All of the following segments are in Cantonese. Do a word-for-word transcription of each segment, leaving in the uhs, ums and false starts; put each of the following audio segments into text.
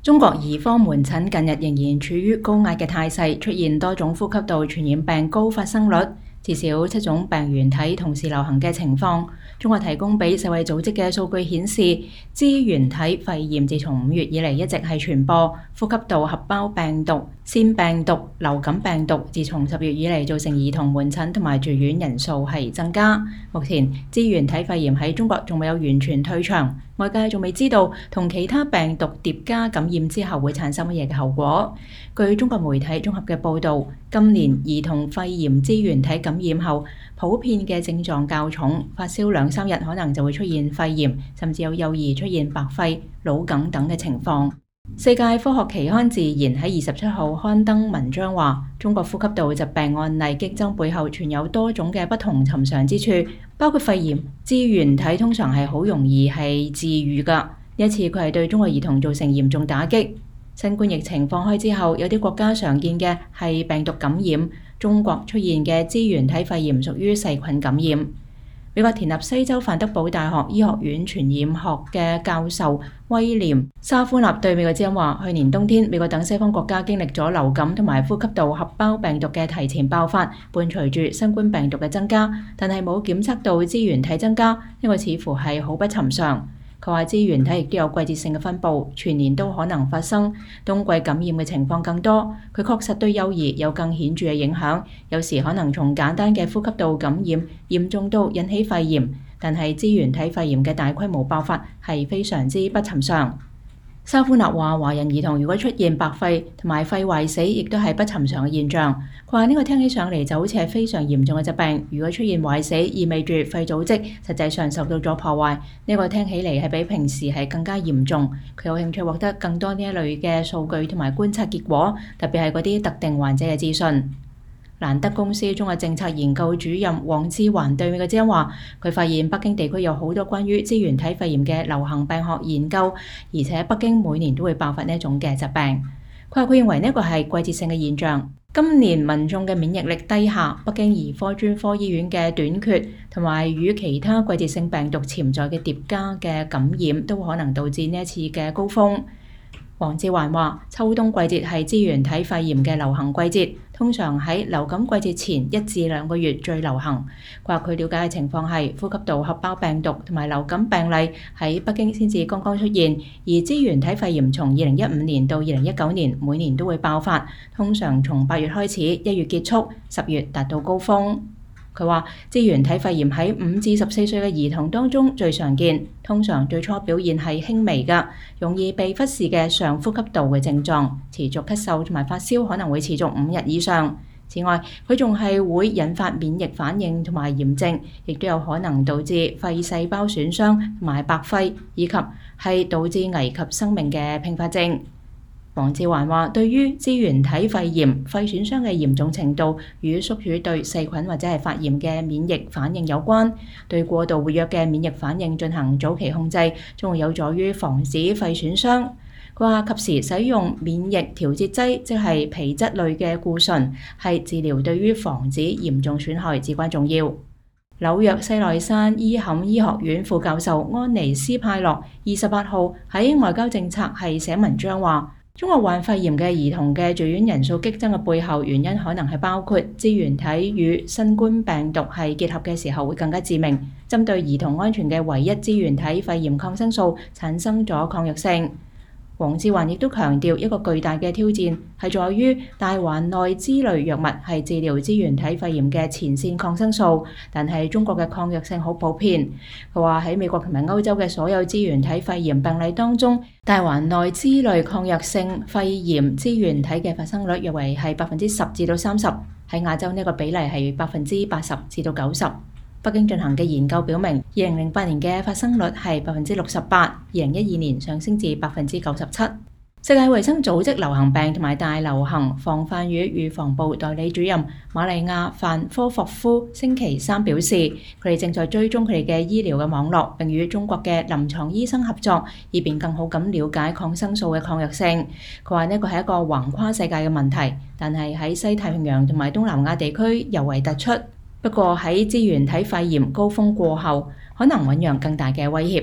中國兒科門診近日仍然處於高壓嘅態勢，出現多種呼吸道傳染病高發生率，至少七種病原體同時流行嘅情況。中國提供俾世衛組織嘅數據顯示，支原體肺炎自從五月以嚟一直係傳播呼吸道合胞病毒、腺病毒、流感病毒，自從十月以嚟造成兒童門診同埋住院人數係增加。目前支原體肺炎喺中國仲未有完全退場，外界仲未知道同其他病毒疊加感染之後會產生乜嘢嘅後果。據中國媒體綜合嘅報導，今年兒童肺炎支原體感染後，普遍嘅症狀較重，發燒兩三日可能就會出現肺炎，甚至有幼兒出現白肺、腦梗等嘅情況。世界科學期刊《自然》喺二十七號刊登文章話，中國呼吸道疾病案例激增背後存有多種嘅不同尋常之處，包括肺炎支原體通常係好容易係治癒㗎。呢一次佢係對中國兒童造成嚴重打擊。新冠疫情放開之後，有啲國家常見嘅係病毒感染，中國出現嘅支原體肺炎屬於細菌感染。美國田納西州范德堡大學醫學院傳染學嘅教授威廉沙夫納對美國之音話，去年冬天美國等西方國家經歷咗流感同埋呼吸道合胞病毒嘅提前爆發，伴隨住新冠病毒嘅增加，但係冇檢測到支原體增加，呢個似乎係好不尋常。佢話支原體亦都有季節性嘅分佈，全年都可能發生，冬季感染嘅情況更多。佢確實對幼兒有更顯著嘅影響，有時可能從簡單嘅呼吸道感染嚴重到引起肺炎，但係支原體肺炎嘅大規模爆發係非常之不尋常。沙夫納話，華人兒童如果出現白肺同埋肺壞死，亦都係不尋常嘅現象。佢話呢個聽起上嚟就好似係非常嚴重嘅疾病。如果出現壞死，意味住肺組織實際上受到咗破壞。呢個聽起嚟係比平時係更加嚴重。佢有興趣獲得更多呢一類嘅數據同埋觀察結果，特別係嗰啲特定患者嘅資訊。蘭德公司中國政策研究主任黃志環對美國之音話，佢發現北京地區有好多關於支原體肺炎嘅流行病學研究，而且北京每年都會爆發呢一種嘅疾病。佢話佢認為呢個係季節性嘅現象。今年民眾嘅免疫力低下，北京兒科專科醫院嘅短缺，同埋與其他季節性病毒潛在嘅疊加嘅感染，都可能導致呢一次嘅高峰。黃志環話，秋冬季節係支原體肺炎嘅流行季節，通常喺流感季節前一至兩個月最流行。佢話佢了解嘅情況係呼吸道合胞病毒同埋流感病例喺北京先至剛剛出現，而支原體肺炎從二零一五年到二零一九年每年都會爆發，通常從八月開始，一月結束，十月達到高峰。佢話支原體肺炎喺五至十四歲嘅兒童當中最常見，通常最初表現係輕微嘅，容易被忽視嘅上呼吸道嘅症狀，持續咳嗽同埋發燒可能會持續五日以上。此外，佢仲係會引發免疫反應同埋炎症，亦都有可能導致肺細胞損傷同埋白肺，以及係導致危及生命嘅併發症。黃志環話，對於支原體肺炎肺損傷嘅嚴重程度與宿主對細菌或者係發炎嘅免疫反應有關，對過度活躍嘅免疫反應進行早期控制，將會有助於防止肺損傷。佢話及時使用免疫調節劑，即係皮質類嘅固醇，係治療對於防止嚴重損害至關重要。紐約西奈山伊坎醫學院副教授安妮斯派洛二十八號喺外交政策系寫文章話，中國患肺炎嘅兒童嘅住院人數激增嘅背後原因可能係包括支原體與新冠病毒係結合嘅時候會更加致命，針對兒童安全嘅唯一支原體肺炎抗生素產生咗抗藥性。黃志環亦都強調，一個巨大嘅挑戰係在於大環內酯類藥物係治療支原體肺炎嘅前線抗生素，但係中國嘅抗藥性好普遍。佢話喺美國同埋歐洲嘅所有支原體肺炎病例當中，大環內酯類抗藥性肺炎支原體嘅發生率約為係百分之十至到三十，喺亞洲呢個比例係百分之八十至到九十。北京進行嘅研究表明，二零零八年嘅發生率係百分之六十八，二零一二年上升至百分之九十七。世界衛生組織流行病同埋大流行防範與預防部代理主任瑪麗亞范科霍夫星期三表示，佢哋正在追蹤佢哋嘅醫療嘅網絡，並與中國嘅臨床醫生合作，以便更好咁了解抗生素嘅抗藥性。佢話呢個係一個橫跨世界嘅問題，但係喺西太平洋同埋東南亞地區尤為突出。不過喺支原體肺炎高峰過後，可能醞釀更大嘅威脅。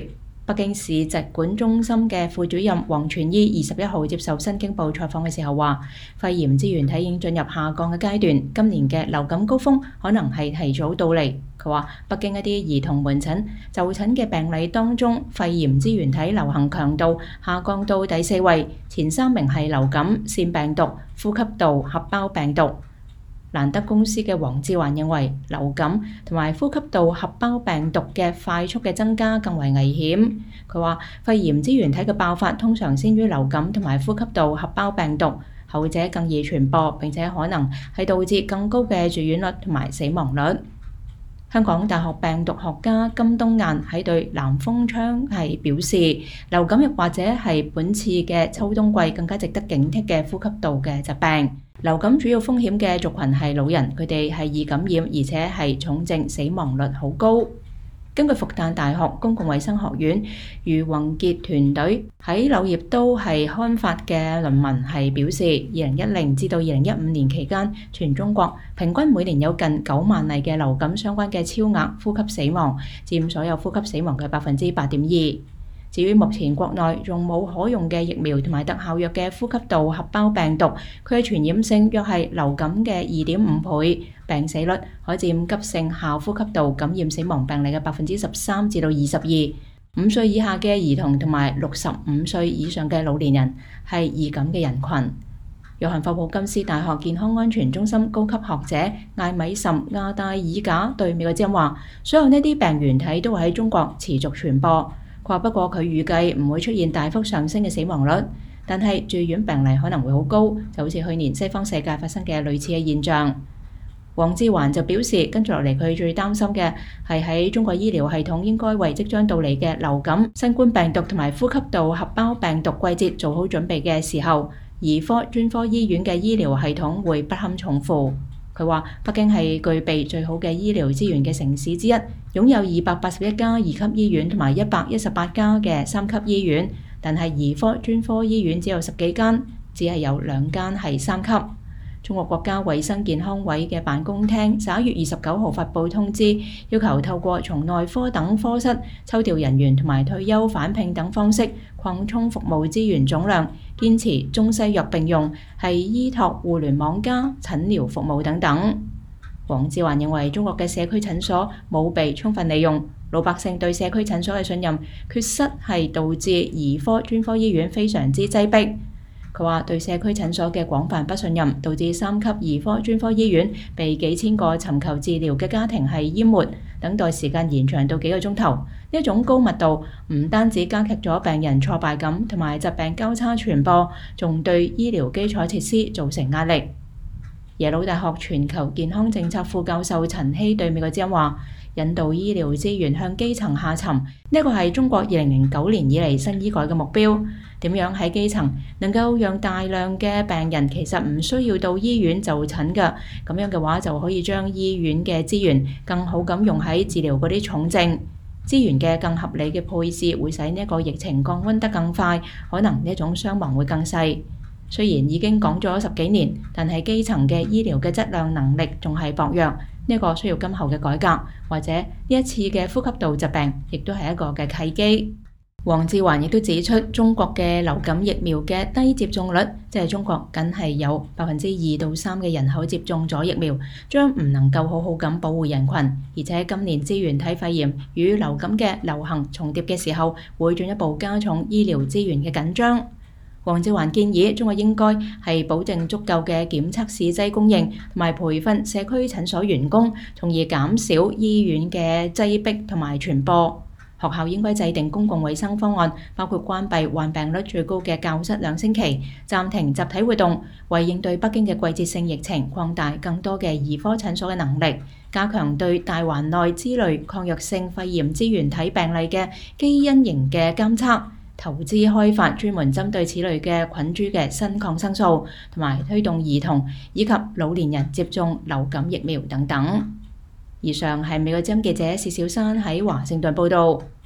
北京市疾管中心嘅副主任王全伊二十一號接受新京報採訪嘅時候話，肺炎支原體已經進入下降嘅階段，今年嘅流感高峰可能係提早到嚟。佢話北京一啲兒童門診就診嘅病例當中，肺炎支原體流行強度下降到第四位，前三名係流感、腺病毒、呼吸道合胞病毒。蘭德公司嘅黃志環認為，流感同埋呼吸道合胞病毒嘅快速嘅增加更為危險。佢話肺炎支原體嘅爆發通常先於流感同埋呼吸道合胞病毒，後者更易傳播，並且可能係導致更高嘅住院率同埋死亡率。香港大學病毒學家金冬雁喺對南風窗係表示，流感亦或者係本次嘅秋冬季更加值得警惕嘅呼吸道嘅疾病。流感主要風險嘅族群係老人，佢哋係易感染，而且係重症死亡率好高。根據復旦大學公共衛生學院余宏傑團隊喺柳葉刀係刊發嘅論文係表示，二零一零至到二零一五年期間，全中國平均每年有近九萬例嘅流感相關嘅超額呼吸死亡，佔所有呼吸死亡嘅百分之八點二。至於目前國內仲冇可用嘅疫苗同埋特效藥嘅呼吸道合胞病毒，佢嘅傳染性約係流感嘅二點五倍，病死率可佔急性下呼吸道感染死亡病例嘅百分之十三至到二十二。五歲以下嘅兒童同埋六十五歲以上嘅老年人係易感嘅人群。約翰霍普金斯大學健康安全中心高級學者艾米什亞戴爾賈對美國之音話，所有呢啲病原體都會喺中國持續傳播。佢話不過佢預計唔會出現大幅上升嘅死亡率，但係住院病例可能會好高，就好似去年西方世界發生嘅類似嘅現象。黃志環就表示，跟住落嚟佢最擔心嘅係喺中國醫療系統應該為即將到嚟嘅流感、新冠病毒同埋呼吸道合胞病毒季節做好準備嘅時候，兒科專科醫院嘅醫療系統會不堪重負。佢話北京係具備最好嘅醫療資源嘅城市之一，擁有二百八十一家二級醫院同埋一百一十八家嘅三級醫院，但係兒科專科醫院只有十幾間，只係有兩間係三級。中國國家衛生健康委嘅辦公廳十一月二十九號發布通知，要求透過從內科等科室抽調人員同埋退休返聘等方式擴充服務資源總量，堅持中西藥並用，係依託互聯網加診療服務等等。黃志環認為中國嘅社區診所冇被充分利用，老百姓對社區診所嘅信任缺失係導致兒科專科醫院非常之擠迫。佢話對社區診所嘅廣泛不信任，導致三級兒科專科醫院被幾千個尋求治療嘅家庭係淹沒，等待時間延長到幾個鐘頭。呢一種高密度唔單止加劇咗病人挫敗感同埋疾病交叉傳播，仲對醫療基礎設施造成壓力。耶魯大學全球健康政策副教授陳希對美國之音話，引導醫療資源向基層下沉，呢個係中國二零零九年以嚟新醫改嘅目標。點樣喺基層能夠讓大量嘅病人其實唔需要到醫院就診嘅，咁樣嘅話就可以將醫院嘅資源更好咁用喺治療嗰啲重症。資源嘅更合理嘅配置會使呢一個疫情降溫得更快，可能呢一種傷亡會更細。雖然已經講咗十幾年，但係基層嘅醫療嘅質量能力仲係薄弱，呢一個需要今後嘅改革，或者呢一次嘅呼吸道疾病亦都係一個嘅契機。黃志環亦都指出，中國嘅流感疫苗嘅低接種率，即係中國僅係有百分之二到三嘅人口接種咗疫苗，將唔能夠好好咁保護人群，而且今年支原體肺炎與流感嘅流行重疊嘅時候，會進一步加重醫療資源嘅緊張。黃志環建議中國應該係保證足夠嘅檢測試劑供應，同埋培訓社區診所員工，從而減少醫院嘅擠迫同埋傳播。學校應該制定公共衛生方案，包括關閉患病率最高嘅教室兩星期，暫停集體活動，為應對北京嘅季節性疫情，擴大更多嘅兒科診所嘅能力，加強對大環內之類抗藥性肺炎支原體病例嘅基因型嘅監測，投資開發專門針對此類嘅菌株嘅新抗生素，同埋推動兒童以及老年人接種流感疫苗等等。以上係美國之音記者薛小珊喺華盛頓報道。